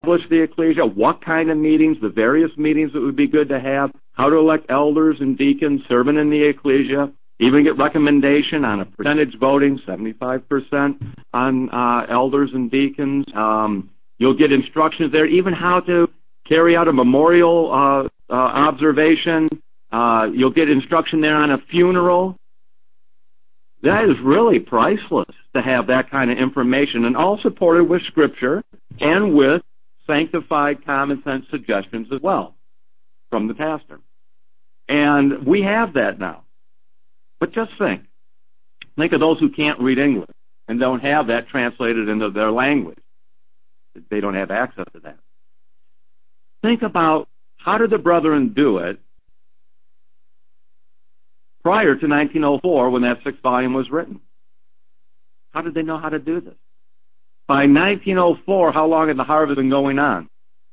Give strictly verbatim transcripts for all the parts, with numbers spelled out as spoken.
the ecclesia, what kind of meetings, the various meetings that would be good to have, how to elect elders and deacons serving in the ecclesia, even get recommendation on a percentage voting, seventy-five percent on uh, elders and deacons. Um, you'll get instructions there, even how to carry out a memorial uh, uh, observation. Uh, you'll get instruction there on a funeral. That is really priceless to have that kind of information, and all supported with Scripture and with sanctified common sense suggestions as well from the pastor. And we have that now. But just think. Think of those who can't read English and don't have that translated into their language. They don't have access to that. Think about how did the brethren do it prior to nineteen oh four when that sixth volume was written? How did they know how to do this? By nineteen oh four, how long had the harvest been going on?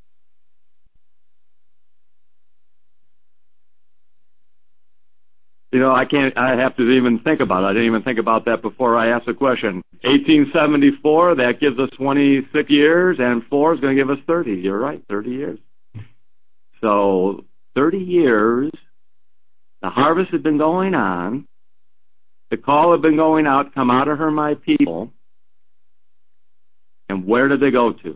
You know, I can't, I have to even think about it. I didn't even think about that before I asked the question. eighteen seventy-four, that gives us twenty-six years, and four is going to give us thirty. You're right, thirty years. So, thirty years, the harvest had been going on, the call had been going out, come out of her, my people, and where did they go to?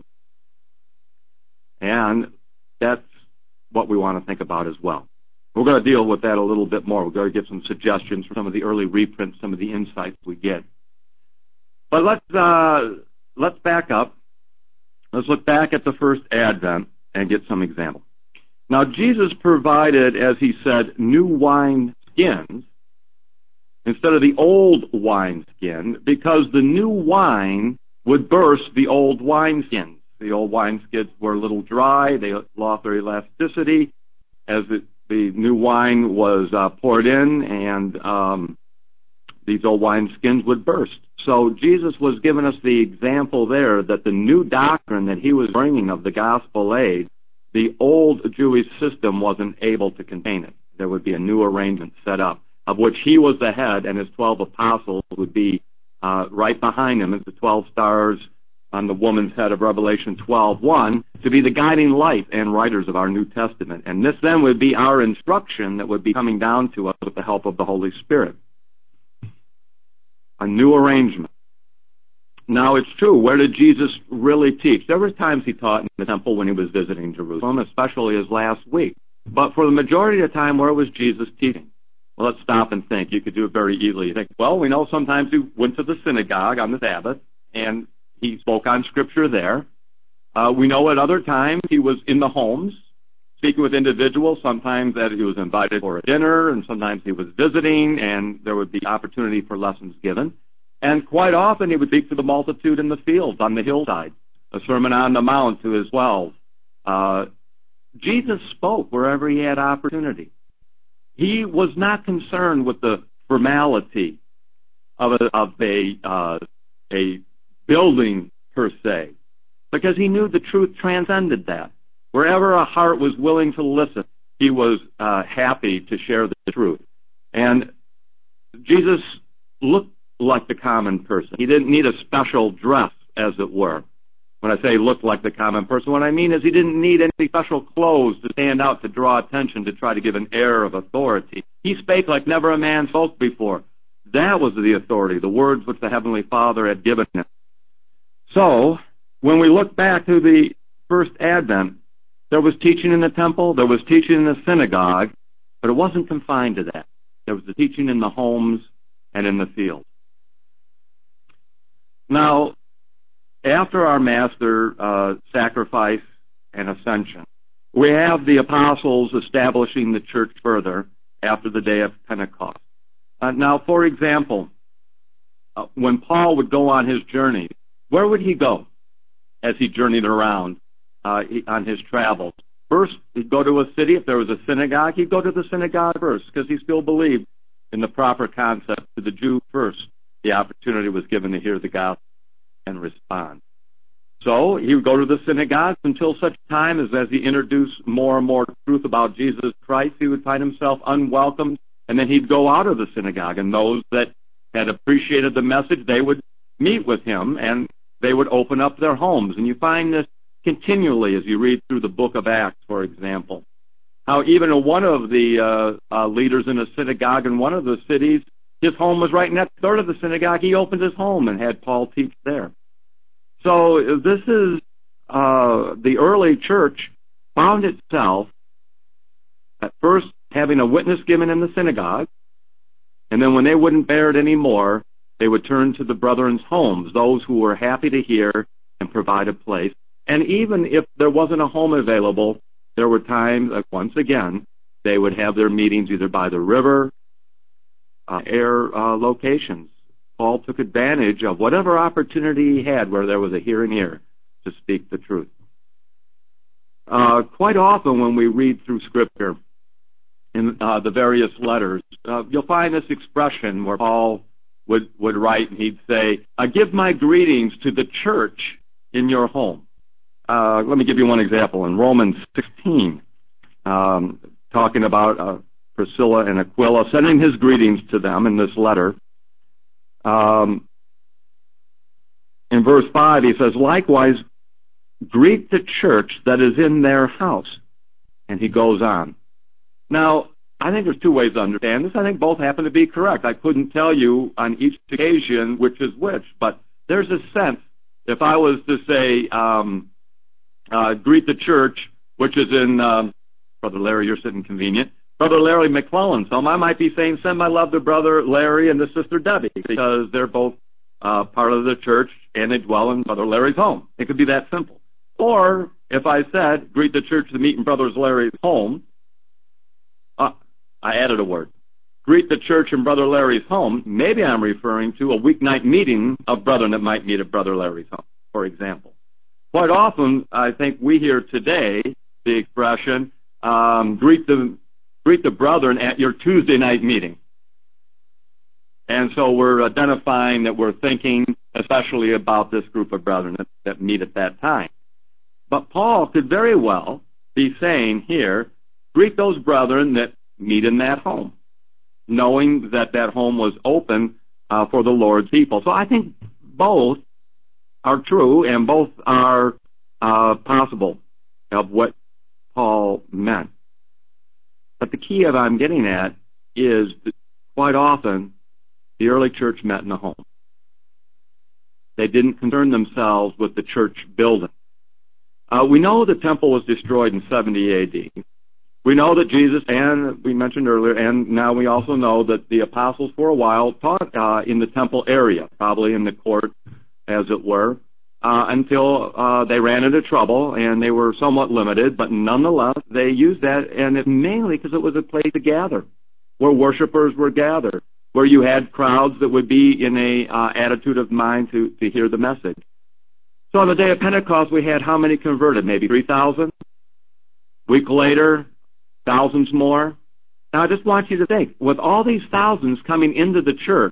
And that's what we want to think about as well. We're going to deal with that a little bit more. We're going to get some suggestions from some of the early reprints, some of the insights we get. But let's uh, let's back up. Let's look back at the first Advent and get some examples. Now, Jesus provided, as he said, new wine skins instead of the old wine skin, because the new wine would burst the old wine skins. The old wine skins were a little dry. They lost their elasticity as it The new wine was uh, poured in, and um, these old wine skins would burst. So Jesus was giving us the example there that the new doctrine that he was bringing of the gospel age, the old Jewish system wasn't able to contain it. There would be a new arrangement set up, of which he was the head, and his twelve apostles would be uh, right behind him as the twelve stars on the woman's head of Revelation twelve one, to be the guiding light and writers of our New Testament. And this then would be our instruction that would be coming down to us with the help of the Holy Spirit. A new arrangement. Now, it's true, where did Jesus really teach? There were times he taught in the temple when he was visiting Jerusalem, especially his last week. But for the majority of the time, where was Jesus teaching? Well, let's stop and think. You could do it very easily. You think, well, we know sometimes he went to the synagogue on the Sabbath, and he spoke on Scripture there. Uh, we know at other times he was in the homes, speaking with individuals, sometimes that he was invited for a dinner, and sometimes he was visiting, and there would be opportunity for lessons given. And quite often he would speak to the multitude in the fields, on the hillside, a Sermon on the Mount to his twelve. Uh, Jesus spoke wherever he had opportunity. He was not concerned with the formality of a, of a, uh, a building per se, because he knew the truth transcended that. Wherever a heart was willing to listen, he was uh, happy to share the truth. And Jesus looked like the common person. He didn't need a special dress, as it were. When I say looked like the common person, what I mean is he didn't need any special clothes to stand out to draw attention, to try to give an air of authority. He spake like never a man spoke before. That was the authority, the words which the Heavenly Father had given him. So, when we look back to the first Advent, there was teaching in the temple, there was teaching in the synagogue, but it wasn't confined to that. There was the teaching in the homes and in the field. Now, after our Master uh, sacrifice and ascension, we have the apostles establishing the church further after the day of Pentecost. Uh, now, for example, uh, when Paul would go on his journey, where would he go as he journeyed around uh, on his travels? First, he'd go to a city. If there was a synagogue, he'd go to the synagogue first, because he still believed in the proper concept. To the Jew first, the opportunity was given to hear the gospel and respond. So he would go to the synagogue until such time as, as he introduced more and more truth about Jesus Christ, he would find himself unwelcomed, and then he'd go out of the synagogue, and those that had appreciated the message, they would meet with him, and they would open up their homes. And you find this continually as you read through the book of Acts, for example. How even one of the uh, uh, leaders in a synagogue in one of the cities, his home was right next door to the synagogue. He opened his home and had Paul teach there. So this is uh, the early church found itself at first having a witness given in the synagogue, and then when they wouldn't bear it anymore, they would turn to the brethren's homes, those who were happy to hear and provide a place. And even if there wasn't a home available, there were times, like once again, they would have their meetings either by the river, uh, air uh, locations. Paul took advantage of whatever opportunity he had where there was a hearing ear to speak the truth. Uh, quite often when we read through Scripture in uh, the various letters, uh, you'll find this expression where Paul would, would write and he'd say, uh, give my greetings to the church in your home. Uh, let me give you one example. In Romans sixteen, um, talking about uh, Priscilla and Aquila, sending his greetings to them in this letter. Um, in verse five, he says, likewise, greet the church that is in their house. And he goes on. Now, I think there's two ways to understand this. I think both happen to be correct. I couldn't tell you on each occasion which is which, but there's a sense, if I was to say, um, uh, greet the church, which is in, um, Brother Larry, you're sitting convenient, Brother Larry McClellan's home, I might be saying, send my love to Brother Larry and to Sister Debbie, because they're both uh, part of the church and they dwell in Brother Larry's home. It could be that simple. Or, if I said, greet the church to meet in Brother Larry's home, uh, I added a word. Greet the church in Brother Larry's home, maybe I'm referring to a weeknight meeting of brethren that might meet at Brother Larry's home, for example. Quite often, I think we hear today the expression, um, greet the greet the brethren at your Tuesday night meeting. And so we're identifying that we're thinking especially about this group of brethren that, that meet at that time. But Paul could very well be saying here, greet those brethren that meet in that home, knowing that that home was open uh, for the Lord's people. So I think both are true and both are uh, possible of what Paul meant. But the key of I'm getting at is that quite often the early church met in a home. They didn't concern themselves with the church building. Uh, we know the temple was destroyed in seventy A D. We know that Jesus, and we mentioned earlier, and now we also know that the apostles for a while taught uh, in the temple area, probably in the court, as it were, uh, until uh, they ran into trouble and they were somewhat limited, but nonetheless they used that, and it mainly because it was a place to gather, where worshipers were gathered, where you had crowds that would be in a uh, attitude of mind to, to hear the message. So on the day of Pentecost, we had how many converted? Maybe three thousand? Week later, thousands more. Now I just want you to think, with all these thousands coming into the church,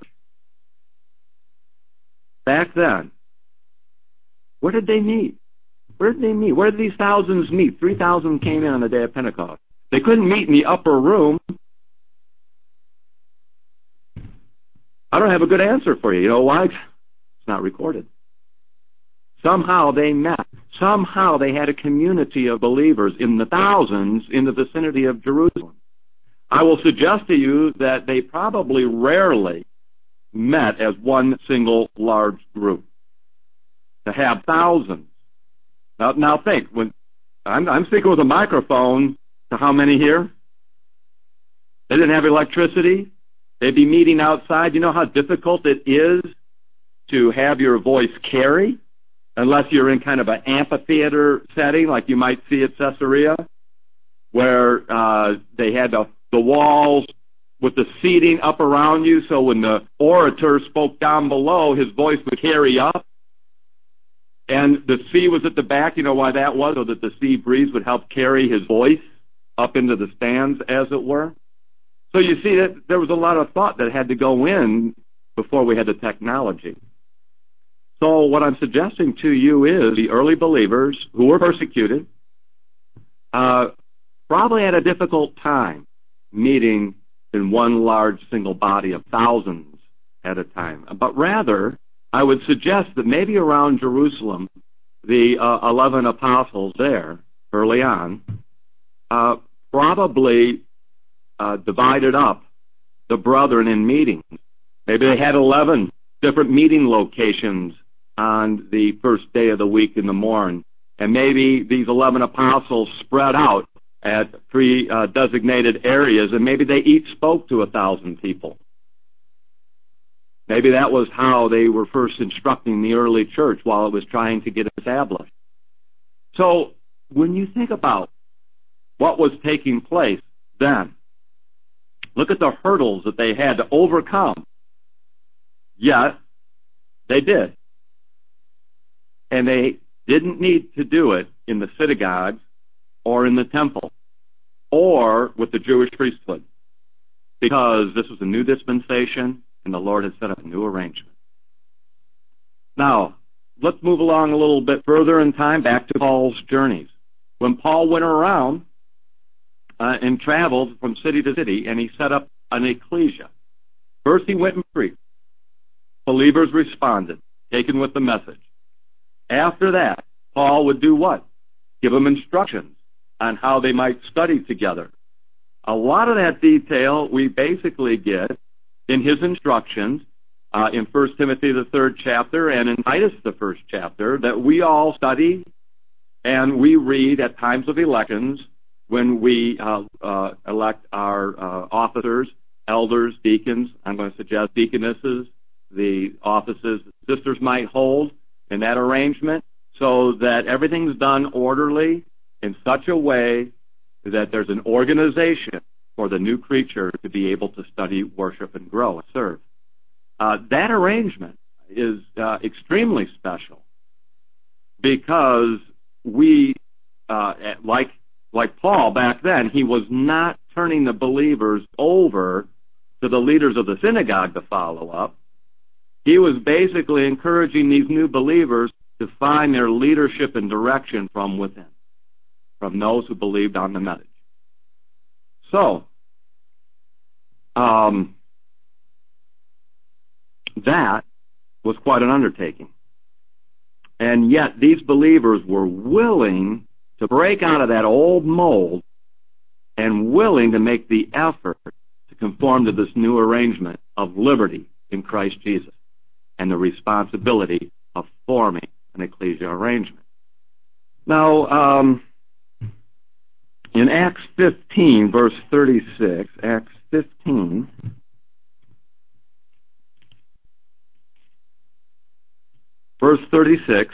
back then, where did they meet? Where did they meet? Where did these thousands meet? three thousand came in on the day of Pentecost. They couldn't meet in the upper room. I don't have a good answer for you. You know why? It's not recorded. Somehow they met. Somehow they had a community of believers in the thousands in the vicinity of Jerusalem. I will suggest to you that they probably rarely met as one single large group. To have thousands. Now, now think, when I'm, I'm speaking with a microphone to how many here? They didn't have electricity. They'd be meeting outside. You know how difficult it is to have your voice carry? Unless you're in kind of an amphitheater setting like you might see at Caesarea, where uh, they had the, the walls with the seating up around you, so when the orator spoke down below, his voice would carry up. And the sea was at the back. You know why that was? So that the sea breeze would help carry his voice up into the stands, as it were. So you see that there was a lot of thought that had to go in before we had the technology. So what I'm suggesting to you is the early believers who were persecuted uh, probably had a difficult time meeting in one large single body of thousands at a time. But rather, I would suggest that maybe around Jerusalem, the uh, eleven apostles there early on uh, probably uh, divided up the brethren in meetings. Maybe they had eleven different meeting locations on the first day of the week in the morning. And maybe these eleven apostles spread out at three uh, designated areas, and maybe they each spoke to a thousand people. Maybe that was how they were first instructing the early church while it was trying to get established. So when you think about what was taking place then, look at the hurdles that they had to overcome. Yet, they did. And they didn't need to do it in the synagogues or in the temple or with the Jewish priesthood, because this was a new dispensation and the Lord had set up a new arrangement. Now, let's move along a little bit further in time back to Paul's journeys. When Paul went around uh, and traveled from city to city and he set up an ecclesia, first he went and preached. Believers responded, taken with the message. After that, Paul would do what? Give them instructions on how they might study together. A lot of that detail we basically get in his instructions uh, in First Timothy, the third chapter, and in Titus, the first chapter, that we all study and we read at times of elections when we uh, uh, elect our uh, officers, elders, deacons. I'm going to suggest deaconesses, the offices sisters might hold in that arrangement, so that everything's done orderly in such a way that there's an organization for the new creature to be able to study, worship, and grow and serve. Uh, that arrangement is uh, extremely special because we, uh, like like Paul back then, he was not turning the believers over to the leaders of the synagogue to follow up. He was basically encouraging these new believers to find their leadership and direction from within, from those who believed on the message. So, um, that was quite an undertaking. And yet these believers were willing to break out of that old mold and willing to make the effort to conform to this new arrangement of liberty in Christ Jesus and the responsibility of forming an ecclesia arrangement. Now, um, in Acts fifteen, verse thirty-six, Acts fifteen, verse thirty-six,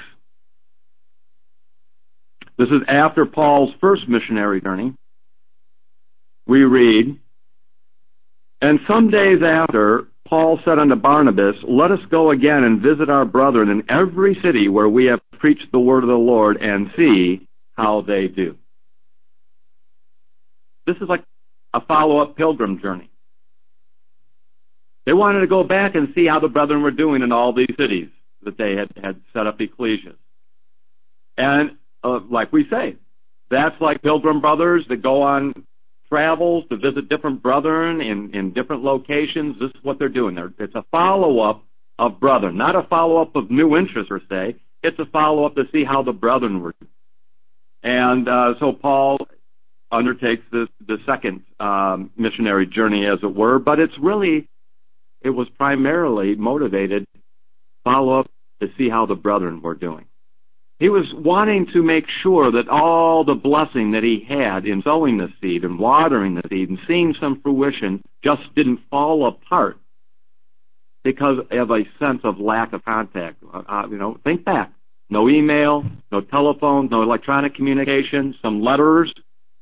this is after Paul's first missionary journey. We read, "And some days after, Paul said unto Barnabas, Let us go again and visit our brethren in every city where we have preached the word of the Lord, and see how they do." This is like a follow-up pilgrim journey. They wanted to go back and see how the brethren were doing in all these cities that they had, had set up ecclesias. And uh, like we say, that's like pilgrim brothers that go on travels to visit different brethren in, in different locations. This is what they're doing. They're, it's a follow-up of brethren, not a follow-up of new interest per se. It's a follow-up to see how the brethren were doing. And uh, so Paul undertakes this, the second um, missionary journey, as it were, but it's really, it was primarily motivated follow-up to see how the brethren were doing. He was wanting to make sure that all the blessing that he had in sowing the seed and watering the seed and seeing some fruition just didn't fall apart because of a sense of lack of contact. Uh, you know, think back. No email, no telephone, no electronic communication, some letters,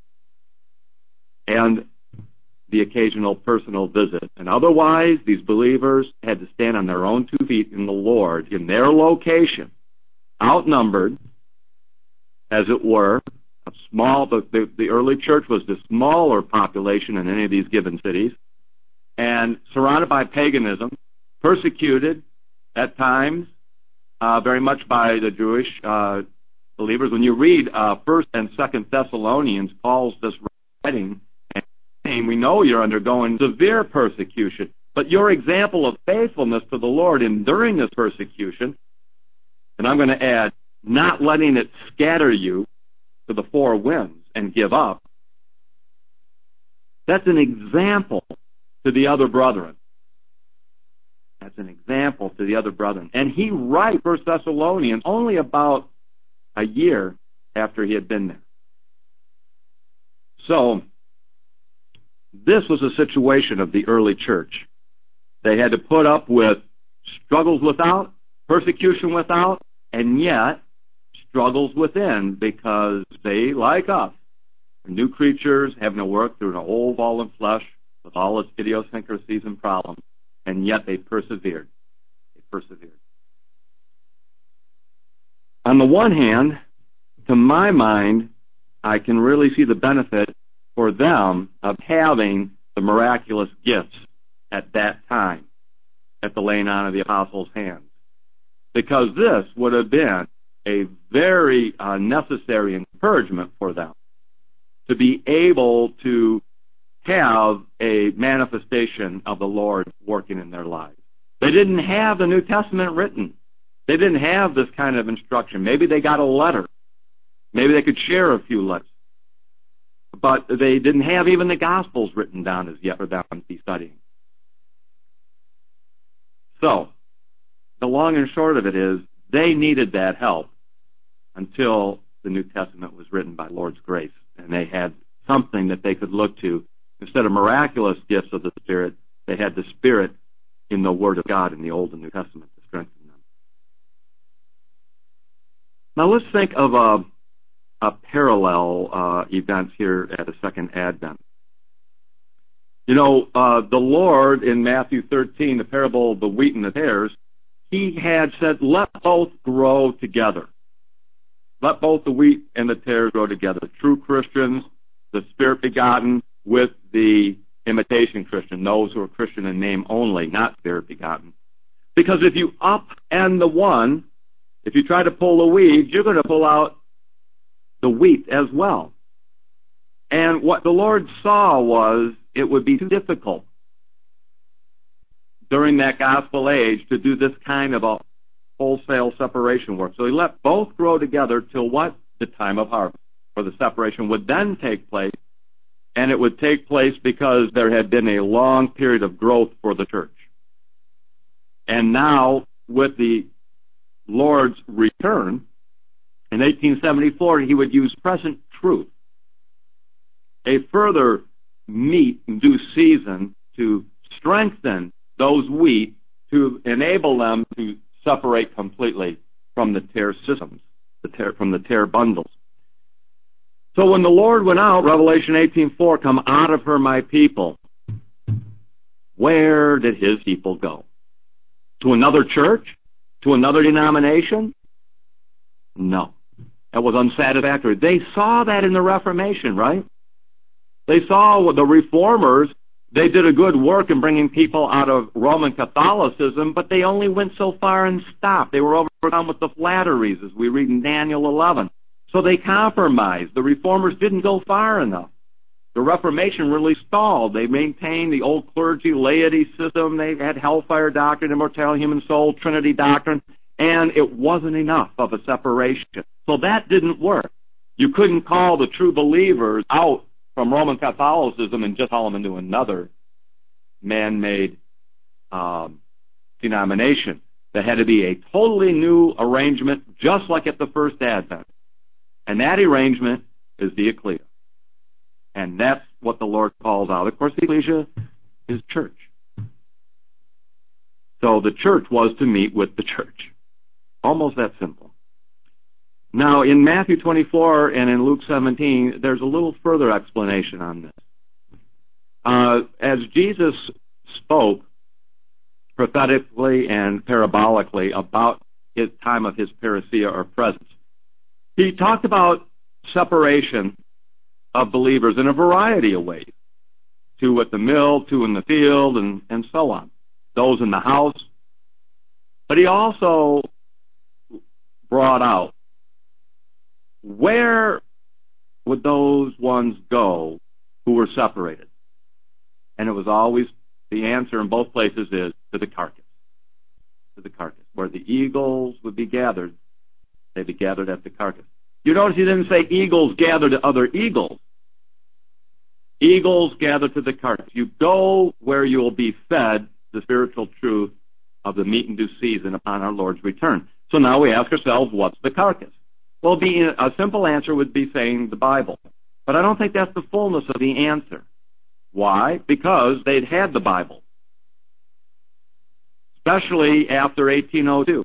and the occasional personal visit. And otherwise, these believers had to stand on their own two feet in the Lord, in their location, outnumbered, as it were, a small, the, the, the early church was the smaller population in any of these given cities, and surrounded by paganism, persecuted at times, uh, very much by the Jewish uh, believers. When you read uh, First and Second Thessalonians, Paul's just writing, and we know you're undergoing severe persecution, but your example of faithfulness to the Lord enduring this persecution, and I'm going to add, not letting it scatter you to the four winds and give up. That's an example to the other brethren. That's an example to the other brethren. And he writes First Thessalonians only about a year after he had been there. So, this was a situation of the early church. They had to put up with struggles without, persecution without, and yet struggles within, because they, like us, are new creatures having to work through an old fallen flesh with all its idiosyncrasies and problems, and yet they persevered. They persevered. On the one hand, to my mind, I can really see the benefit for them of having the miraculous gifts at that time, at the laying on of the apostles' hands. Because this would have been a very uh, necessary encouragement for them to be able to have a manifestation of the Lord working in their lives. They didn't have the New Testament written. They didn't have this kind of instruction. Maybe they got a letter. Maybe they could share a few letters. But they didn't have even the Gospels written down as yet for them to be studying. So, the long and short of it is, they needed that help until the New Testament was written by Lord's grace, and they had something that they could look to. Instead of miraculous gifts of the Spirit, they had the Spirit in the Word of God in the Old and New Testament to strengthen them. Now let's think of a, a parallel uh, event here at the Second Advent. You know, uh, the Lord in Matthew thirteen, the parable of the wheat and the tares, he had said, let both grow together. Let both the wheat and the tares grow together. True Christians, the Spirit begotten, with the imitation Christian, those who are Christian in name only, not Spirit begotten. Because if you upend the one, if you try to pull the weeds, you're going to pull out the wheat as well. And what the Lord saw was it would be too difficult during that gospel age to do this kind of a wholesale separation work. So he let both grow together till what? The time of harvest, where the separation would then take place. And it would take place because there had been a long period of growth for the church. And now, with the Lord's return, in eighteen seventy-four, he would use present truth, a further meat in due season, to strengthen those wheat, to enable them to separate completely from the tare systems, the tare, from the tare bundles. So when the Lord went out, Revelation eighteen four, come out of her, my people, where did his people go? To another church? To another denomination? No. That was unsatisfactory. They saw that in the Reformation, right? They saw the Reformers, they did a good work in bringing people out of Roman Catholicism, but they only went so far and stopped. They were overcome with the flatteries, as we read in Daniel eleven. So they compromised. The Reformers didn't go far enough. The Reformation really stalled. They maintained the old clergy laity system. They had hellfire doctrine, immortality, human soul, Trinity doctrine, and it wasn't enough of a separation. So that didn't work. You couldn't call the true believers out from Roman Catholicism and just call them into another man-made um, denomination. There had to be a totally new arrangement, just like at the First Advent. And that arrangement is the ecclesia. And that's what the Lord calls out. Of course, the ecclesia is church. So the church was to meet with the church. Almost that simple. Now, in Matthew twenty-four and in Luke seventeen, there's a little further explanation on this. Uh, as Jesus spoke prophetically and parabolically about his time of his parousia or presence, he talked about separation of believers in a variety of ways. Two at the mill, two in the field, and, and so on. Those in the house. But he also brought out, where would those ones go who were separated? And it was always, the answer in both places is, to the carcass. To the carcass. Where the eagles would be gathered, They be gathered at the carcass. You notice he didn't say eagles gather to other eagles. Eagles gather to the carcass. You go where you will be fed the spiritual truth of the meat and due season upon our Lord's return. So now we ask ourselves, what's the carcass? Well, be, a simple answer would be saying the Bible. But I don't think that's the fullness of the answer. Why? Because they'd had the Bible, especially after eighteen oh two.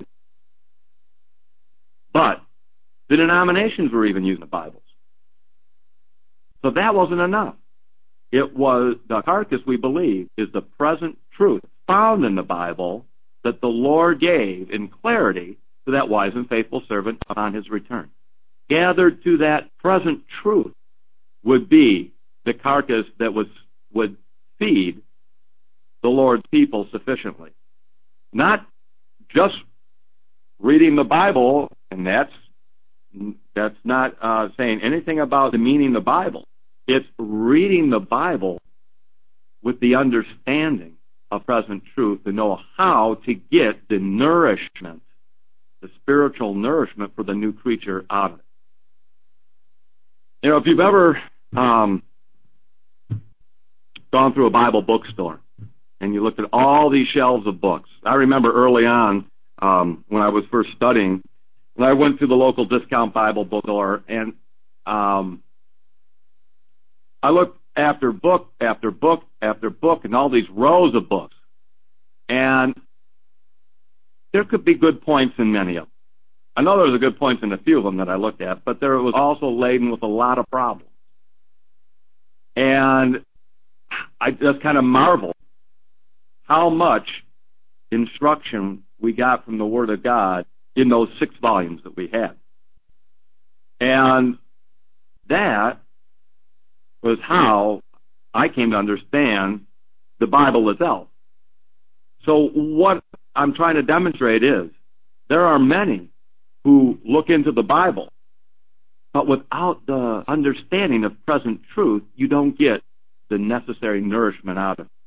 But the denominations were even using the Bibles. So that wasn't enough. It was the carcass, we believe, is the present truth found in the Bible that the Lord gave in clarity to that wise and faithful servant upon his return. Gathered to that present truth would be the carcass that was, would feed the Lord's people sufficiently. Not just reading the Bible, and that's that's not uh, saying anything about demeaning the Bible. It's reading the Bible with the understanding of present truth to know how to get the nourishment, the spiritual nourishment for the new creature out of it. You know, if you've ever um, gone through a Bible bookstore and you looked at all these shelves of books. I remember early on um, when I was first studying, when I went to the local discount Bible bookstore, and um, I looked after book after book after book and all these rows of books. And there could be good points in many of them. I know there was a good points in a few of them that I looked at, but there was also laden with a lot of problems. And I just kind of marveled how much instruction we got from the Word of God in those six volumes that we had. And that was how I came to understand the Bible itself. So what I'm trying to demonstrate is there are many who look into the Bible, but without the understanding of present truth, you don't get the necessary nourishment out of it.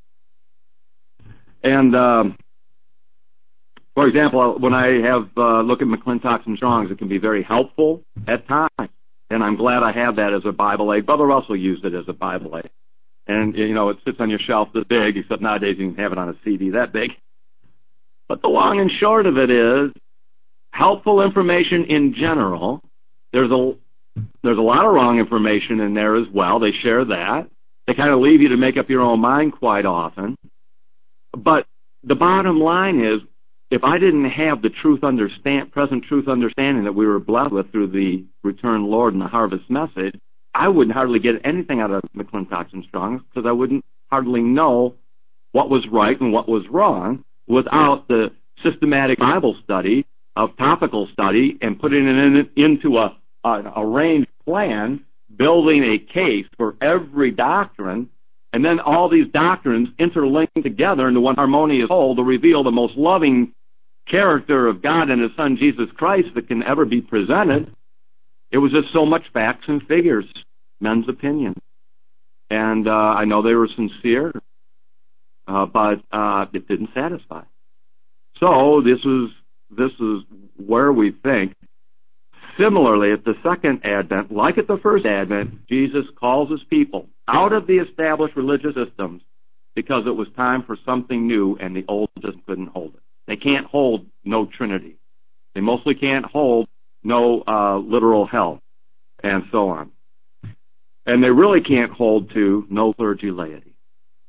And, um, for example, when I have uh, look at McClintock's and Strong's, it can be very helpful at times, and I'm glad I have that as a Bible aid. Brother Russell used it as a Bible aid. And, you know, it sits on your shelf this big, except nowadays you can have it on a C D that big. But the long and short of it is, helpful information in general. There's a there's a lot of wrong information in there as well. They share that. They kind of leave you to make up your own mind quite often. But the bottom line is, if I didn't have the truth understand, present truth understanding that we were blessed with through the returned Lord and the harvest message, I wouldn't hardly get anything out of McClintock and Strong's, because I wouldn't hardly know what was right and what was wrong without the systematic Bible study of topical study and putting it in, into a, a arranged plan, building a case for every doctrine, and then all these doctrines interlinked together into one harmonious whole to reveal the most loving character of God and His Son, Jesus Christ, that can ever be presented. It was just so much facts and figures, men's opinions. And uh, I know they were sincere, uh, but uh, it didn't satisfy. So this is this is where we think. Similarly, at the second advent, like at the first advent, Jesus calls His people out of the established religious systems because it was time for something new, and the old just couldn't hold it. They can't hold no Trinity. They mostly can't hold no uh, literal hell, and so on. And they really can't hold to no clergy laity.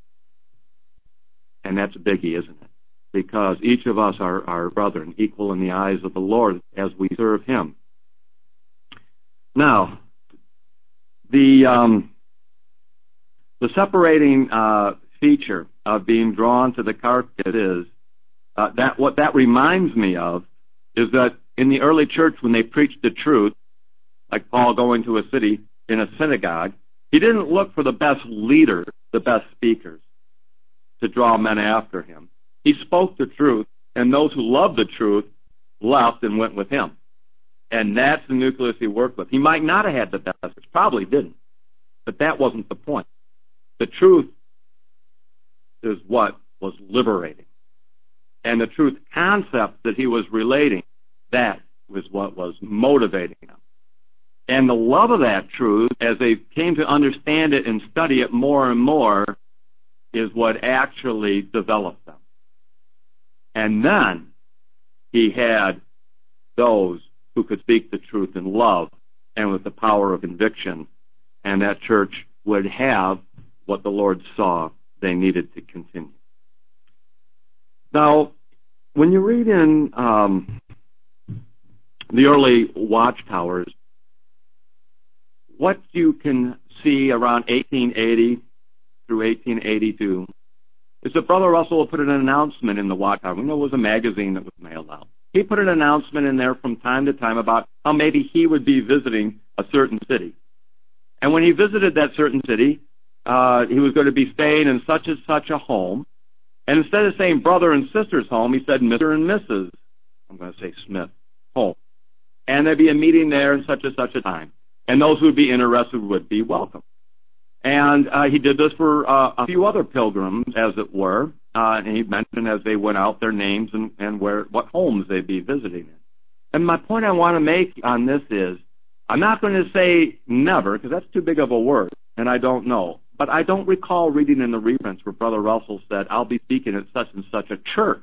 And that's a biggie, isn't it? Because each of us are, are brethren, equal in the eyes of the Lord as we serve Him. Now, the um, the separating uh, feature of being drawn to the carcass is uh, that what that reminds me of is that in the early church, when they preached the truth, like Paul going to a city in a synagogue, he didn't look for the best leaders, the best speakers, to draw men after him. He spoke the truth, and those who loved the truth left and went with him. And that's the nucleus he worked with. He might not have had the best, probably didn't, but that wasn't the point. The truth is what was liberating. And the truth concept that he was relating, that was what was motivating them. And the love of that truth, as they came to understand it and study it more and more, is what actually developed them. And then he had those who could speak the truth in love and with the power of conviction, and that church would have what the Lord saw they needed to continue. Now, when you read in um, the early watchtowers, what you can see around eighteen eighty through eighteen eighty-two is that Brother Russell put an announcement in the watchtower. We know it was a magazine that was mailed out. He put an announcement in there from time to time about how maybe he would be visiting a certain city. And when he visited that certain city, uh, he was going to be staying in such and such a home. And instead of saying brother and sister's home, he said Mister and Missus I'm going to say Smith home. And there'd be a meeting there in such and such a time. And those who would be interested would be welcome. And uh, he did this for uh, a few other pilgrims, as it were. Uh, and he mentioned as they went out their names and, and where what homes they'd be visiting in. And my point I want to make on this is, I'm not going to say never, because that's too big of a word, and I don't know. But I don't recall reading in the reprints where Brother Russell said, I'll be speaking at such and such a church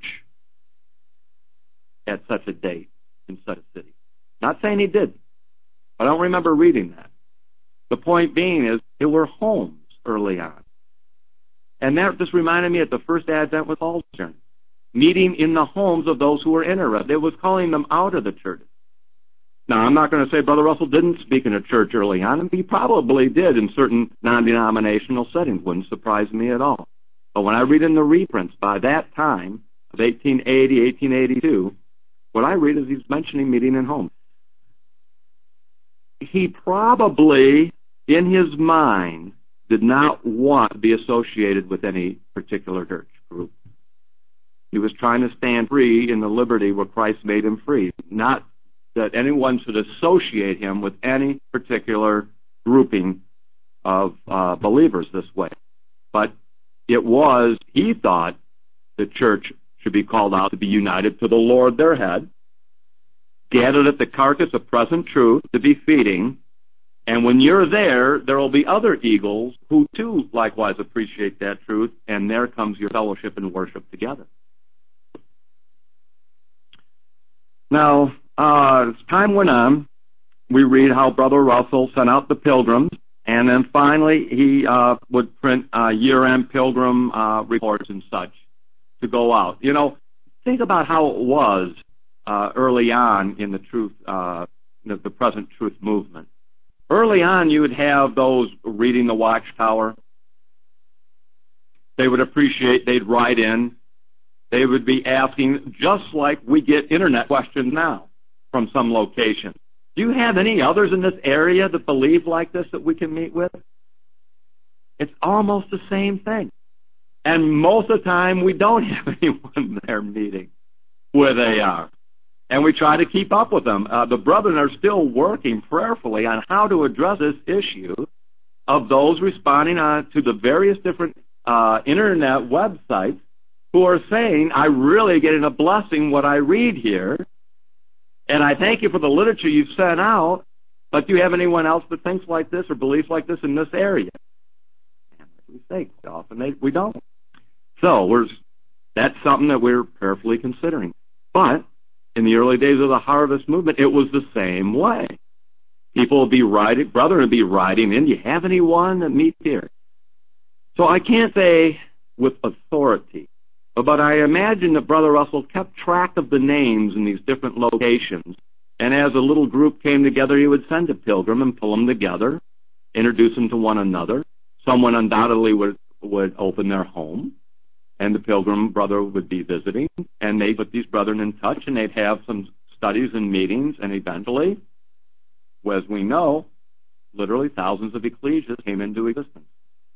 at such a date in such a city. Not saying he did. I don't remember reading that. The point being is, there were homes early on. And that just reminded me at the first Advent with Paul's journey. Meeting in the homes of those who were interested. It was calling them out of the church. Now, I'm not going to say Brother Russell didn't speak in a church early on, and he probably did in certain non-denominational settings. Wouldn't surprise me at all. But when I read in the reprints, by that time of eighteen eighty, eighteen eighty-two, what I read is he's mentioning meeting in homes. He probably, in his mind, did not want to be associated with any particular church group. He was trying to stand free in the liberty where Christ made him free, not that anyone should associate him with any particular grouping of uh, believers this way. But it was, he thought, the church should be called out to be united to the Lord their head, gathered at the carcass of present truth to be feeding, and when you're there, there will be other eagles who too likewise appreciate that truth, and there comes your fellowship and worship together. Now, uh, as time went on, we read how Brother Russell sent out the pilgrims, and then finally he uh, would print uh, year-end pilgrim uh, reports and such to go out. You know, think about how it was uh, early on in the truth, uh, the, the present truth movement. Early on, you would have those reading the Watchtower. They would appreciate, they'd write in. They would be asking, just like we get internet questions now from some location. Do you have any others in this area that believe like this that we can meet with? It's almost the same thing. And most of the time, we don't have anyone there meeting where they are. And we try to keep up with them. Uh, the brethren are still working prayerfully on how to address this issue of those responding on to the various different uh, internet websites who are saying, I really get a blessing what I read here, and I thank you for the literature you've sent out, but do you have anyone else that thinks like this or believes like this in this area? And we say often they, we don't. So we're, that's something that we're prayerfully considering. But in the early days of the harvest movement, it was the same way. People would be writing, brethren would be writing in, do you have anyone that meets here? So I can't say with authority, but I imagine that Brother Russell kept track of the names in these different locations, and as a little group came together, he would send a pilgrim and pull them together, introduce them to one another. Someone undoubtedly would, would open their home, and the pilgrim brother would be visiting, and they'd put these brethren in touch, and they'd have some studies and meetings, and eventually, as we know, literally thousands of ecclesias came into existence.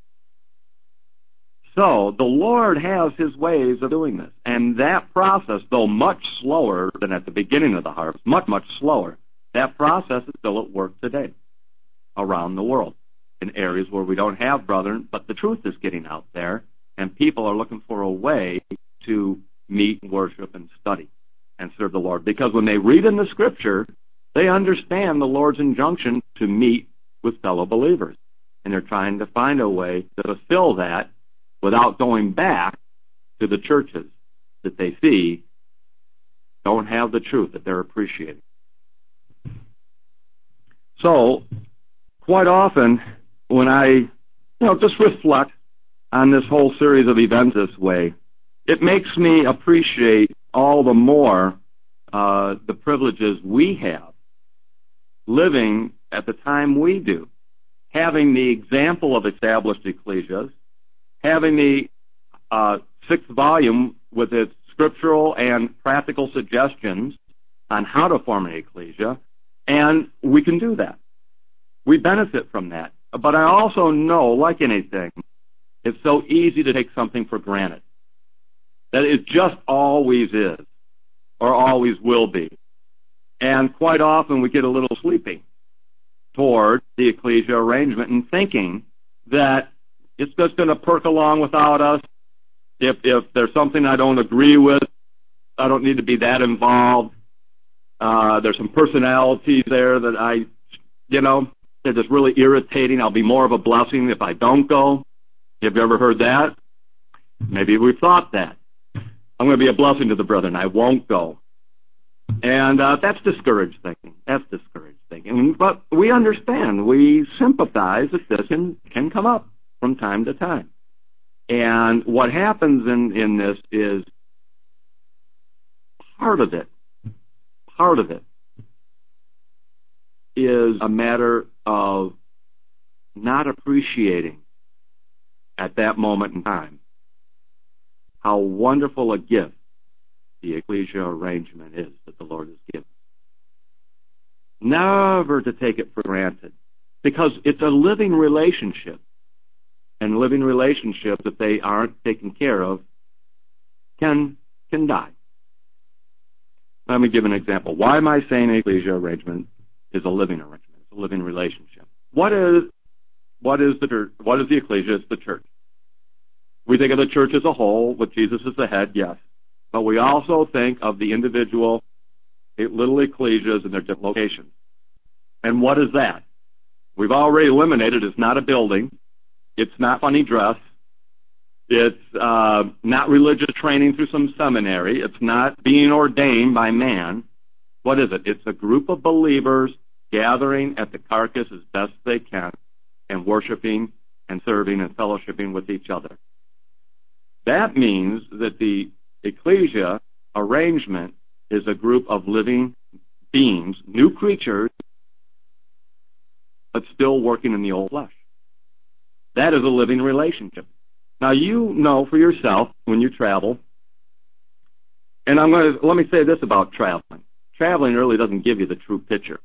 So the Lord has his ways of doing this, and that process, though much slower than at the beginning of the harvest, much, much slower, that process is still at work today around the world in areas where we don't have brethren, but the truth is getting out there, and people are looking for a way to meet, worship, and study. and serve the Lord. Because when they read in the Scripture, they understand the Lord's injunction to meet with fellow believers. And they're trying to find a way to fulfill that without going back to the churches that they see don't have the truth that they're appreciating. So, quite often, when I, you know, just reflect on this whole series of events this way, it makes me appreciate all the more uh, the privileges we have living at the time we do, having the example of established ecclesias, having the uh, sixth volume with its scriptural and practical suggestions on how to form an ecclesia, and we can do that. We benefit from that. But I also know, like anything, it's so easy to take something for granted. That it just always is, or always will be. And quite often we get a little sleepy toward the ecclesia arrangement and thinking that it's just going to perk along without us. If if there's something I don't agree with, I don't need to be that involved. Uh, there's some personalities there that I, you know, they're just really irritating. I'll be more of a blessing if I don't go. Have you ever heard that? Maybe we've thought that. I'm going to be a blessing to the brethren. I won't go. And uh, that's discouraged thinking. That's discouraged thinking. But we understand. We sympathize that this can, can come up from time to time. And what happens in, in this is part of it, part of it is a matter of not appreciating at that moment in time how wonderful a gift the ecclesia arrangement is that the Lord has given. Never to take it for granted, because it's a living relationship, and living relationships, if they aren't taken care of, can can die. Let me give an example. Why am I saying an ecclesia arrangement is a living arrangement? It's a living relationship. What is what is the what is the ecclesia? It's the church. We think of the church as a whole, with Jesus as the head, yes. But we also think of the individual little ecclesias in their different locations. And what is that? We've already eliminated it's not a building. It's not funny dress. It's uh, not religious training through some seminary. It's not being ordained by man. What is it? It's a group of believers gathering at the carcass as best they can and worshiping and serving and fellowshipping with each other. That means that the ecclesia arrangement is a group of living beings, new creatures, but still working in the old flesh. That is a living relationship. Now, you know for yourself when you travel, and I'm going to, let me say this about traveling. Traveling really doesn't give you the true picture.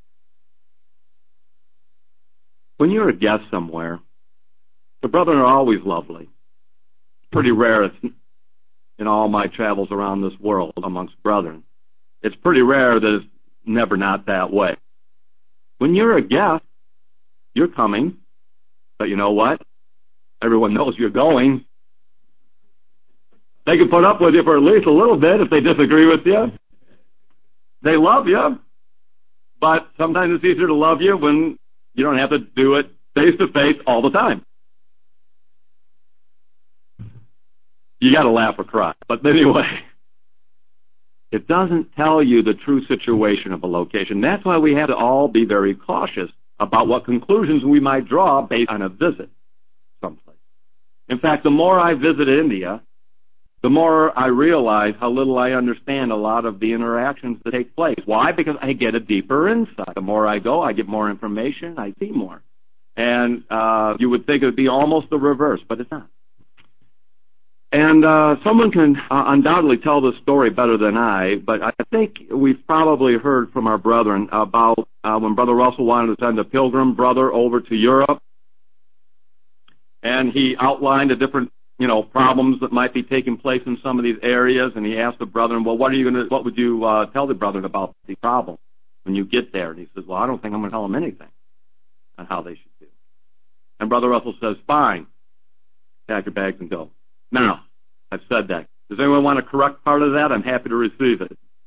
When you're a guest somewhere, the brethren are always lovely. It's pretty rare it's, in all my travels around this world amongst brethren. It's pretty rare that it's never not that way. When you're a guest, you're coming, but you know what? Everyone knows you're going. They can put up with you for at least a little bit if they disagree with you. They love you, but sometimes it's easier to love you when you don't have to do it face-to-face all the time. You got to laugh or cry. But anyway, it doesn't tell you the true situation of a location. That's why we have to all be very cautious about what conclusions we might draw based on a visit someplace. In fact, the more I visit India, the more I realize how little I understand a lot of the interactions that take place. Why? Because I get a deeper insight. The more I go, I get more information, I see more. And uh, you would think it would be almost the reverse, but it's not. And uh, someone can uh, undoubtedly tell the story better than I, but I think we've probably heard from our brethren about uh, when Brother Russell wanted to send a pilgrim brother over to Europe, and he outlined the different, you know, problems that might be taking place in some of these areas, and he asked the brethren, well, what are you going to, what would you uh, tell the brethren about the problem when you get there? And he says, well, I don't think I'm going to tell them anything on how they should do. And Brother Russell says, fine, pack your bags and go. Now, I've said that. Does anyone want to correct part of that? I'm happy to receive it.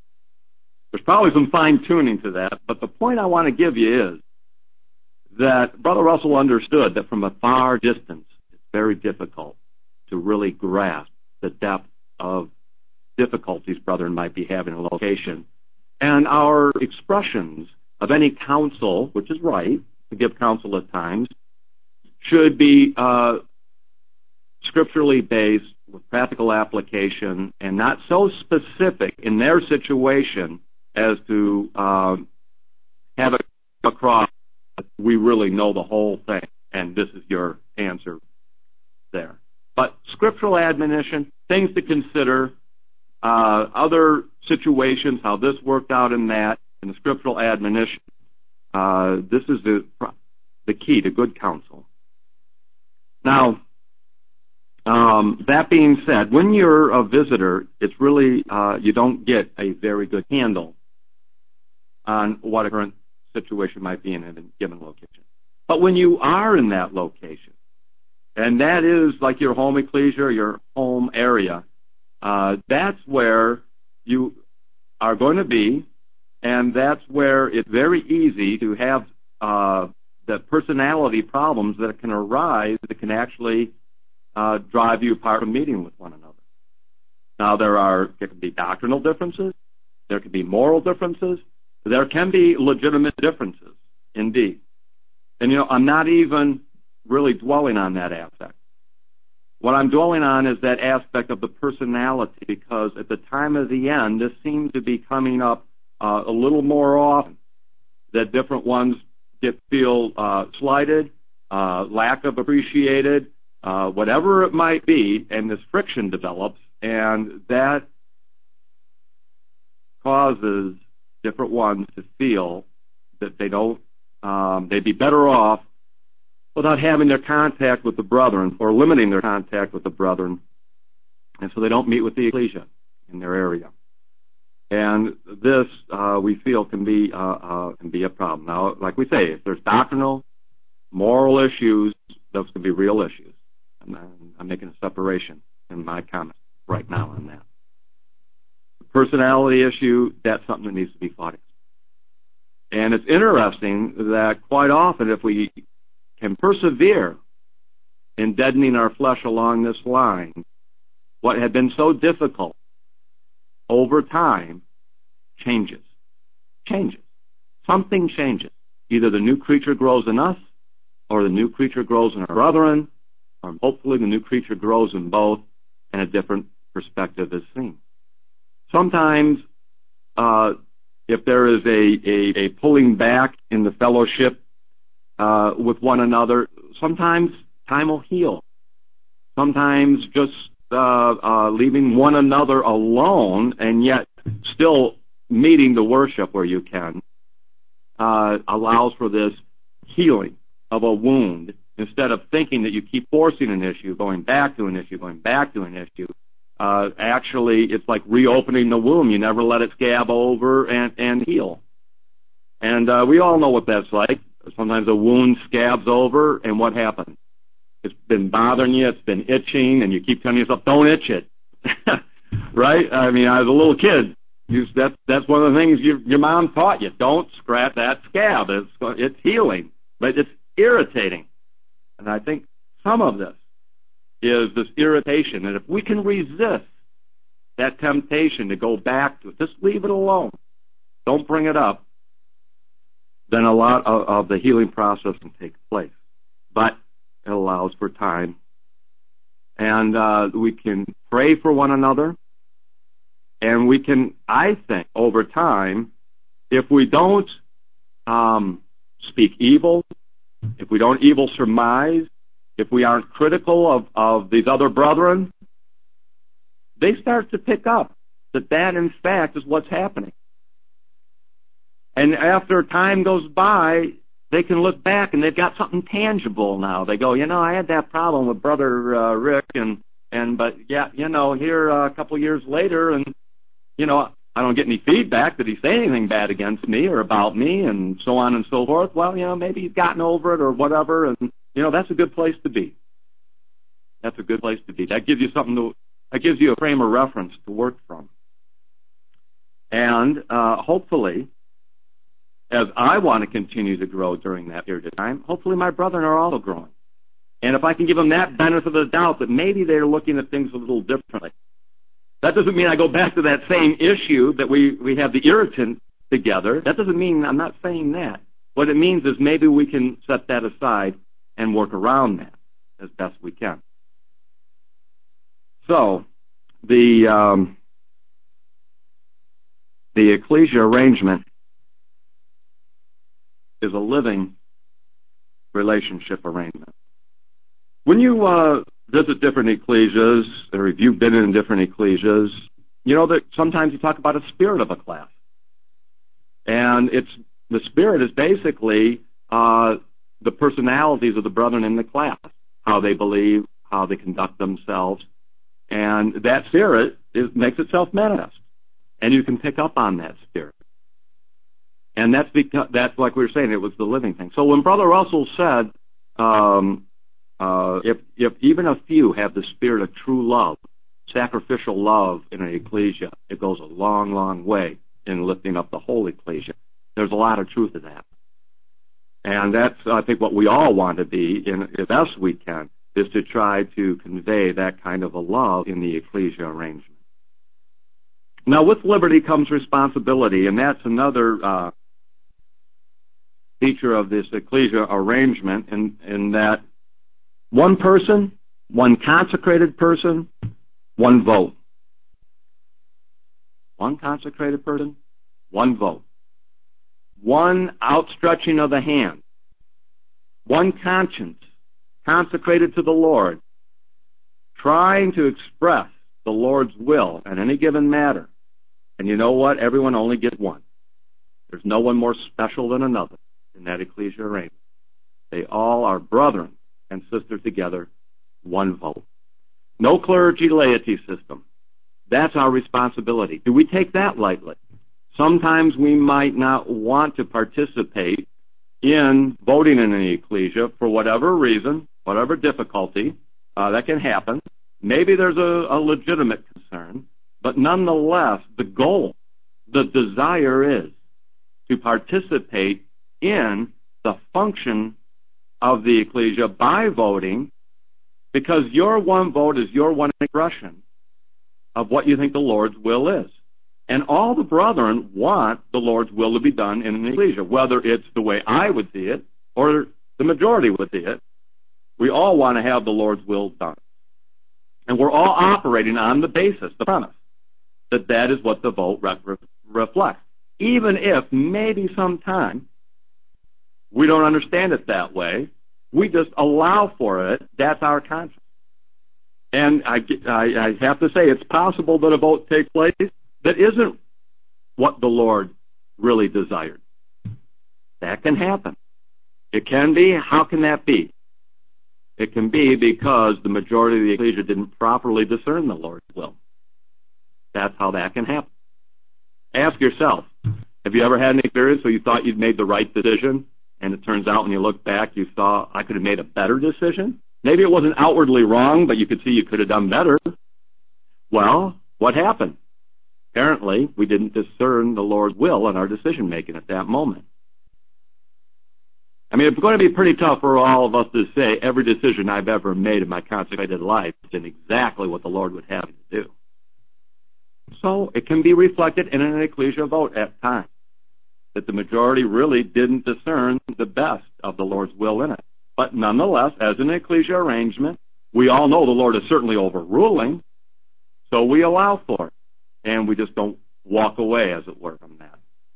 There's probably some fine-tuning to that, but the point I want to give you is that Brother Russell understood that from a far distance, it's very difficult to really grasp the depth of difficulties brethren might be having in a location. And our expressions of any counsel, which is right, to give counsel at times, should be uh, scripturally based with practical application and not so specific in their situation as to uh, have it across, we really know the whole thing, and this is your answer there. But scriptural admonition, things to consider, uh, other situations, how this worked out in that, and the scriptural admonition. Uh, this is the, the key to good counsel. Now, um, that being said, when you're a visitor, it's really, uh, you don't get a very good handle on what a current situation might be in a given location. But when you are in that location, and that is like your home ecclesia or your home area, uh, that's where you are going to be, and that's where it's very easy to have uh, the personality problems that can arise that can actually uh, drive you apart from meeting with one another. Now, there are there can be doctrinal differences, there can be moral differences, there can be legitimate differences, indeed. And, you know, I'm not even really dwelling on that aspect. What I'm dwelling on is that aspect of the personality, because at the time of the end, this seems to be coming up uh, a little more often, that different ones get feel uh, slighted, uh, lack of appreciated, uh, whatever it might be, and this friction develops, and that causes different ones to feel that they don't, um, they'd be better off without having their contact with the brethren or limiting their contact with the brethren, and so they don't meet with the ecclesia in their area. And this, uh, we feel, can be uh, uh, can be a problem. Now, like we say, if there's doctrinal, moral issues, those can be real issues. I'm, I'm making a separation in my comments right now on that. The personality issue, that's something that needs to be fought. And it's interesting that quite often, if we can persevere in deadening our flesh along this line, what had been so difficult over time changes. Changes. Something changes. Either the new creature grows in us, or the new creature grows in our brethren, or hopefully the new creature grows in both, and a different perspective is seen. Sometimes, uh, if there is a, a, a pulling back in the fellowship uh, with one another, sometimes time will heal. Sometimes just uh, uh, leaving one another alone and yet still meeting to worship where you can uh, allows for this healing of a wound. Instead of thinking that you keep forcing an issue, going back to an issue, going back to an issue, uh, actually it's like reopening the wound. You never let it scab over and, and heal. And uh, we all know what that's like. Sometimes a wound scabs over, and what happens? It's been bothering you, it's been itching, and you keep telling yourself, don't itch it. Right? I mean, as a little kid, you, that's, that's one of the things you, your mom taught you. Don't scratch that scab. It's, it's healing, but it's irritating. And I think some of this is this irritation. And if we can resist that temptation to go back to it, just leave it alone. Don't bring it up. Then a lot of, of the healing process can take place. But it allows for time. And uh, we can pray for one another. And we can, I think, over time, if we don't um, speak evil, if we don't evil surmise, if we aren't critical of, of these other brethren, they start to pick up that that, in fact, is what's happening. And after time goes by, they can look back and they've got something tangible now. They go, you know, I had that problem with Brother uh, Rick, and, and but, yeah, you know, here uh, a couple years later, and, you know, I don't get any feedback that he say anything bad against me or about me and so on and so forth. Well, you know, maybe he's gotten over it or whatever, and, you know, that's a good place to be. That's a good place to be. That gives you something to, that gives you a frame of reference to work from. And uh, hopefully, as I want to continue to grow during that period of time, hopefully my brethren are also growing. And if I can give them that benefit of the doubt that maybe they're looking at things a little differently. That doesn't mean I go back to that same issue that we, we have the irritant together. That doesn't mean, I'm not saying that. What it means is maybe we can set that aside and work around that as best we can. So, the um, the ecclesia arrangement is a living relationship arrangement. When you uh, visit different ecclesias, or if you've been in different ecclesias, you know that sometimes you talk about a spirit of a class. And it's the spirit is basically uh, the personalities of the brethren in the class, how they believe, how they conduct themselves. And that spirit is, makes itself manifest. And you can pick up on that spirit. And that's because, that's like we were saying, it was the living thing. So when Brother Russell said, um, uh, if, if even a few have the spirit of true love, sacrificial love in an ecclesia, it goes a long, long way in lifting up the whole ecclesia. There's a lot of truth to that. And that's, I think, what we all want to be, in, as best we can, is to try to convey that kind of a love in the ecclesia arrangement. Now, with liberty comes responsibility, and that's another uh, feature of this ecclesia arrangement, in, in that one person, one consecrated person, one vote. One consecrated person, one vote. One outstretching of the hand. One conscience consecrated to the Lord, trying to express the Lord's will in any given matter. And you know what? Everyone only gets one. There's no one more special than another in that ecclesia arrangement. They all are brethren and sisters together, one vote. No clergy laity system. That's our responsibility. Do we take that lightly? Sometimes we might not want to participate in voting in an ecclesia for whatever reason, whatever difficulty, uh, that can happen. Maybe there's a, a legitimate concern, but nonetheless, the goal, the desire is to participate in the function of the ecclesia by voting, because your one vote is your one expression of what you think the Lord's will is. And all the brethren want the Lord's will to be done in an ecclesia, whether it's the way I would see it or the majority would see it. We all want to have the Lord's will done. And we're all operating on the basis, the premise, that that is what the vote re- re- reflects. Even if maybe sometime we don't understand it that way, we just allow for it. That's our conscience. And I, I, I have to say, it's possible that a vote takes place that isn't what the Lord really desired. That can happen. It can be. How can that be? It can be because the majority of the ecclesia didn't properly discern the Lord's will. That's how that can happen. Ask yourself, have you ever had an experience where you thought you'd made the right decision, and it turns out when you look back, you saw, I could have made a better decision? Maybe it wasn't outwardly wrong, but you could see you could have done better. Well, what happened? Apparently, we didn't discern the Lord's will in our decision-making at that moment. I mean, it's going to be pretty tough for all of us to say every decision I've ever made in my consecrated life is exactly what the Lord would have me to do. So it can be reflected in an ecclesia vote at times, that the majority really didn't discern the best of the Lord's will in it. But nonetheless, as an ecclesia arrangement, we all know the Lord is certainly overruling, so we allow for it. And we just don't walk away, as it were, from that.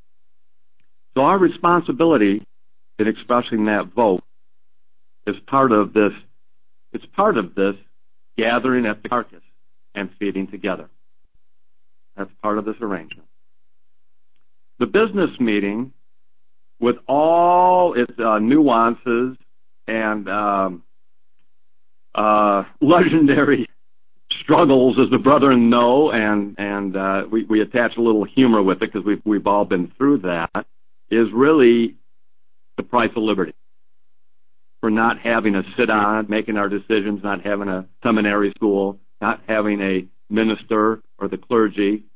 So our responsibility in expressing that vote is part of this, it's part of this gathering at the carcass and feeding together. That's part of this arrangement. The business meeting, with all its uh, nuances and um, uh, legendary struggles, as the brethren know, and and uh, we, we attach a little humor with it because we've, we've all been through that, is really the price of liberty. For not having a sit-on, making our decisions, not having a seminary school, not having a minister or the clergy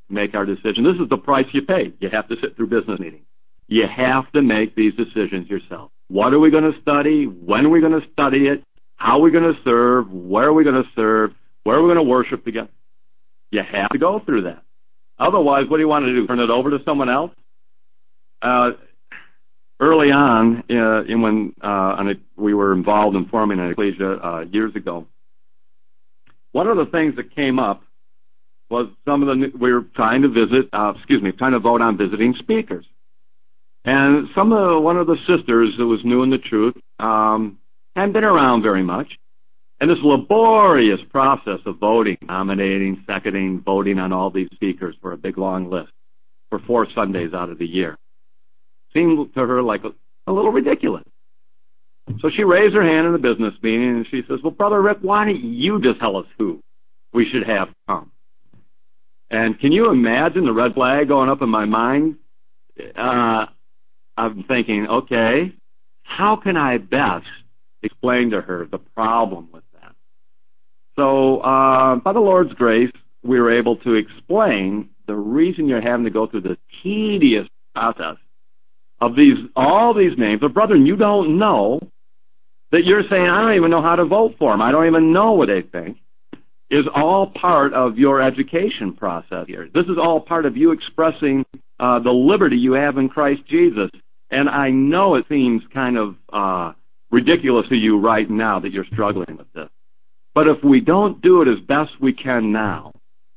make our decision. This is the price you pay. You have to sit through business meetings. You have to make these decisions yourself. What are we going to study? When are we going to study it? How are we going to serve? Where are we going to serve? Where are we going to worship together? You have to go through that. Otherwise, what do you want to do? Turn it over to someone else? Uh, early on, uh, in when uh, we were involved in forming an ecclesia uh, years ago, one of the things that came up was some of the we were trying to visit, uh, excuse me, trying to vote on visiting speakers, and some of the, one of the sisters that was new in the truth um, hadn't been around very much, and this laborious process of voting, nominating, seconding, voting on all these speakers for a big long list for four Sundays out of the year seemed to her like a, a little ridiculous. So she raised her hand in the business meeting and she says, well, Brother Rick, why don't you just tell us who we should have come? And can you imagine the red flag going up in my mind? Uh, I'm thinking, okay, how can I best explain to her the problem with that? So uh, by the Lord's grace, we were able to explain the reason you're having to go through this tedious process of these all these names. But brethren, you don't know that you're saying, I don't even know how to vote for them. I don't even know what they think, is all part of your education process here. This is all part of you expressing uh, the liberty you have in Christ Jesus. And I know it seems kind of uh, ridiculous to you right now that you're struggling with this. But if we don't do it as best we can now,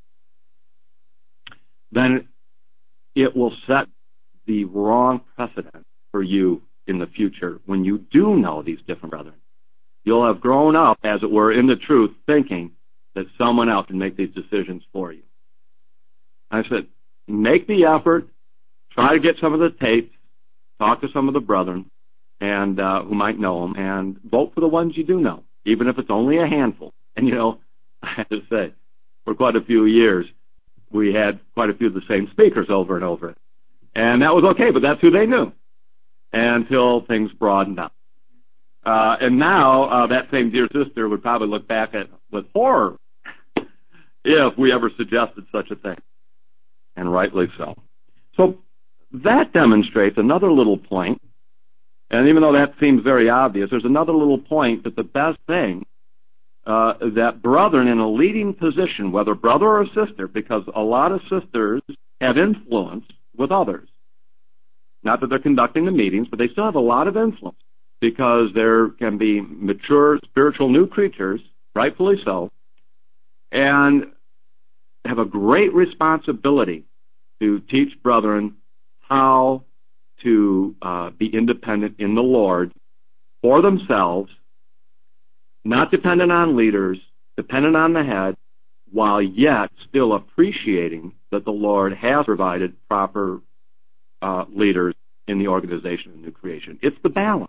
then it will set the wrong precedent for you in the future when you do know these different brethren. You'll have grown up, as it were, in the truth, thinking that someone else can make these decisions for you. I said, make the effort, try to get some of the tapes, talk to some of the brethren and uh, who might know them, and vote for the ones you do know, even if it's only a handful. And, you know, I have to say, for quite a few years, we had quite a few of the same speakers over and over. And that was okay, but that's who they knew until things broadened up. Uh, and now uh, that same dear sister would probably look back at with horror if we ever suggested such a thing, and rightly so. So that demonstrates another little point, and even though that seems very obvious, there's another little point that the best thing uh, that brethren in a leading position, whether brother or sister, because a lot of sisters have influence with others. Not that they're conducting the meetings, but they still have a lot of influence because there can be mature spiritual new creatures, rightfully so, and have a great responsibility to teach brethren how to uh, be independent in the Lord for themselves, not dependent on leaders, dependent on the head, while yet still appreciating that the Lord has provided proper uh, leaders in the organization of new creation. It's the balance.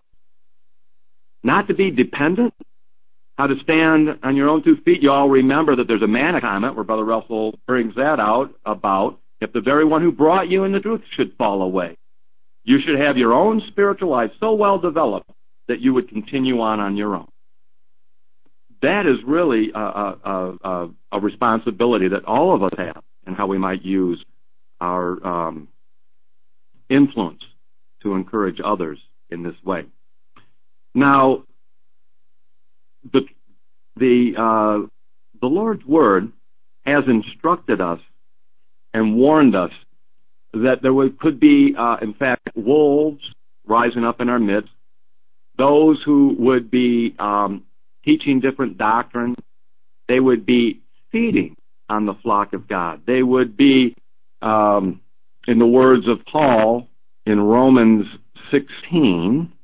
Not to be dependent, how to stand on your own two feet. You all remember that there's a Manna comment where Brother Russell brings that out about if the very one who brought you in the truth should fall away. You should have your own spiritual life so well developed that you would continue on on your own. That is really a, a, a, a responsibility that all of us have and how we might use our um, influence to encourage others in this way. Now, the the uh, the Lord's Word has instructed us and warned us that there would, could be, uh, in fact, wolves rising up in our midst, those who would be um, teaching different doctrines. They would be feeding on the flock of God. They would be, um, in the words of Paul in Romans sixteen,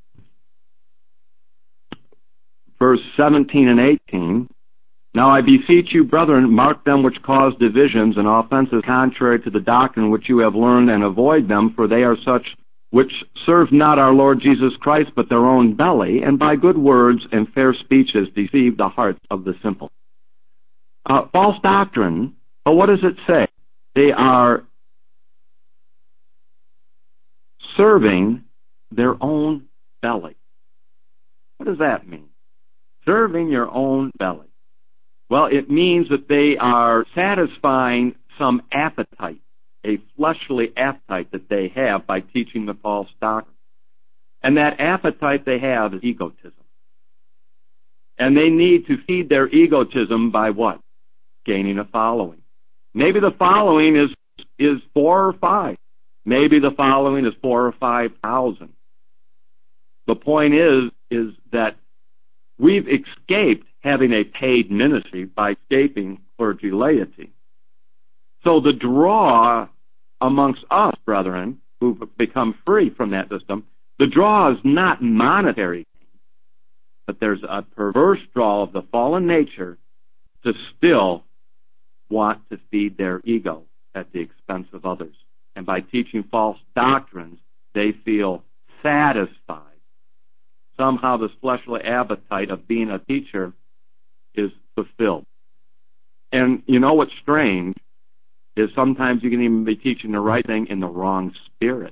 verse seventeen and eighteen, now I beseech you, brethren, mark them which cause divisions and offenses contrary to the doctrine which you have learned, and avoid them, for they are such which serve not our Lord Jesus Christ, but their own belly, and by good words and fair speeches deceive the hearts of the simple. Uh, false doctrine, but what does it say? They are serving their own belly. What does that mean? Serving your own belly. Well, it means that they are satisfying some appetite a fleshly appetite that they have by teaching the false doctrine. And that appetite they have is egotism. And they need to feed their egotism by what? Gaining a following. Maybe the following is, is four or five. Maybe the following is four or five thousand. The point is, is that we've escaped having a paid ministry by escaping clergy laity. So the draw amongst us, brethren, who've become free from that system, the draw is not monetary, but there's a perverse draw of the fallen nature to still want to feed their ego at the expense of others. And by teaching false doctrines, they feel satisfied. Somehow this fleshly appetite of being a teacher is fulfilled. And you know what's strange is sometimes you can even be teaching the right thing in the wrong spirit.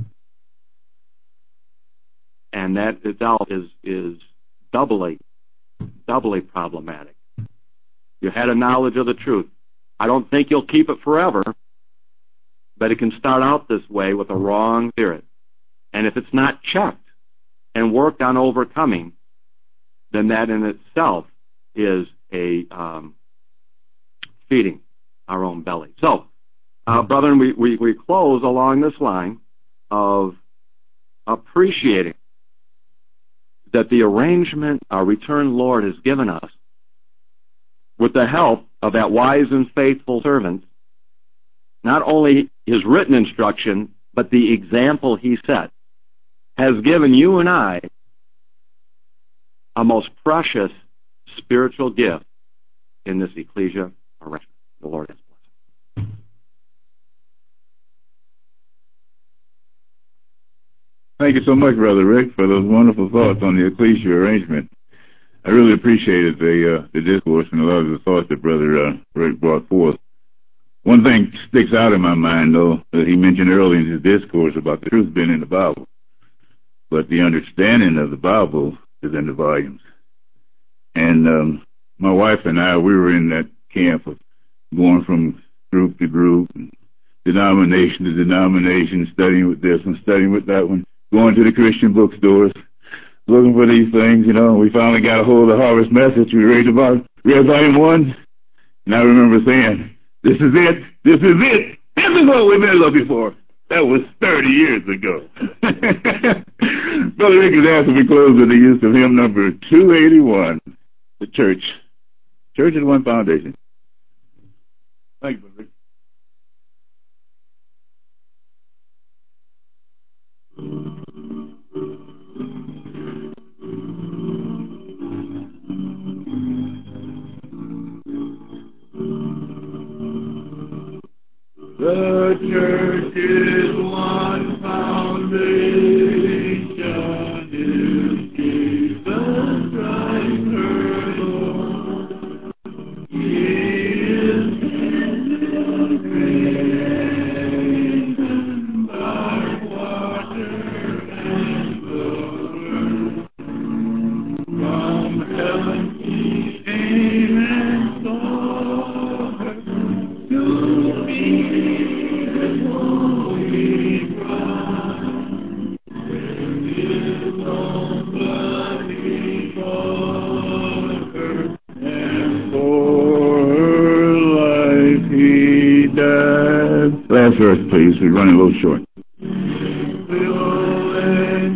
And that itself is, is doubly, doubly problematic. You had a knowledge of the truth. I don't think you'll keep it forever, but it can start out this way with a wrong spirit. And if it's not checked and worked on overcoming, then that in itself is a um, feeding our own belly. So, uh, brethren, we, we, we close along this line of appreciating that the arrangement our returned Lord has given us, with the help of that wise and faithful servant, not only his written instruction, but the example he set, has given you and I a most precious spiritual gift in this ecclesia arrangement. The Lord has blessed. Thank you so much, Brother Rick, for those wonderful thoughts on the ecclesia arrangement. I really appreciated the uh, the discourse and a lot of the thoughts that Brother uh, Rick brought forth. One thing sticks out in my mind, though, that he mentioned earlier in his discourse about the truth being in the Bible. But the understanding of the Bible is in the volumes. And um, my wife and I, we were in that camp of going from group to group, and denomination to denomination, studying with this and studying with that one, going to the Christian bookstores, looking for these things, you know. We finally got a hold of the Harvest Message. We read about read volume one, and I remember saying, "This is it. This is it. This is what we've been looking for." That was thirty years ago. Brother Rick has asked if we close with the use of hymn number two eighty-one, the church. Church is one foundation. Thank you, Brother Rick. The church is one foundation, is Jesus Christ her Lord. He is in the creation by water and blood. From heaven he came and saw her to be his holy bride. With his own blood he bought her, and for her life he died. Last verse, please. We're running a little short. And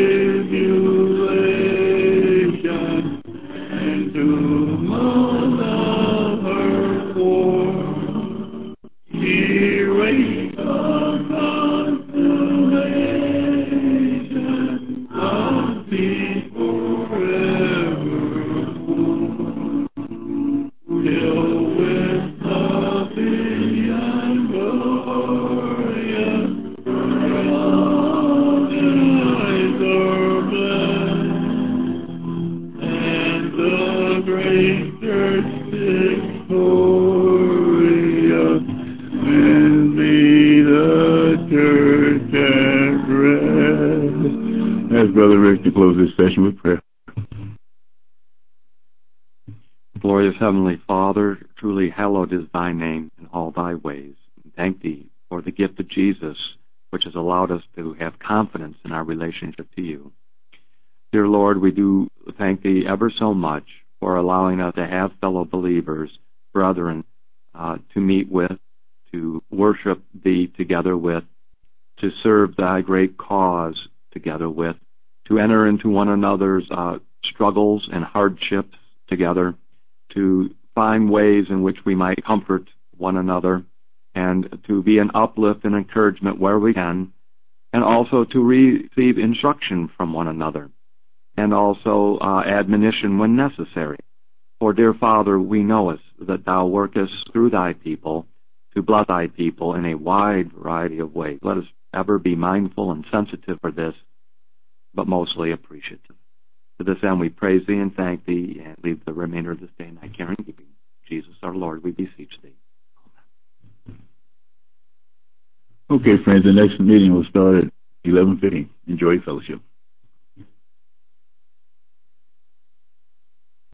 tribulation and tumult of her form, he raised a consolation of peace forevermore, till with Savior glorious, all eyes are blessed, and the great church victorious, and be the church at rest. Ask Brother Rick to close this session with prayer. Glorious Heavenly Father, truly hallowed is thy name in all thy ways. Thank thee for the gift of Jesus, which has allowed us to have confidence in our relationship to you. Dear Lord, we do thank thee ever so much for allowing us to have fellow believers, brethren, uh, to meet with, to worship thee together with, to serve thy great cause together with, to enter into one another's uh, struggles and hardships together, to find ways in which we might comfort one another, and to be an uplift and encouragement where we can, and also to receive instruction from one another, and also uh, admonition when necessary. For, dear Father, we know us that thou workest through thy people to bless thy people in a wide variety of ways. Let us ever be mindful and sensitive for this, but mostly appreciative. To this end, we praise thee and thank thee, and leave the remainder of this day in thy care and keeping. Jesus our Lord, we beseech thee. Okay, friends, the next meeting will start at eleven fifty. Enjoy fellowship.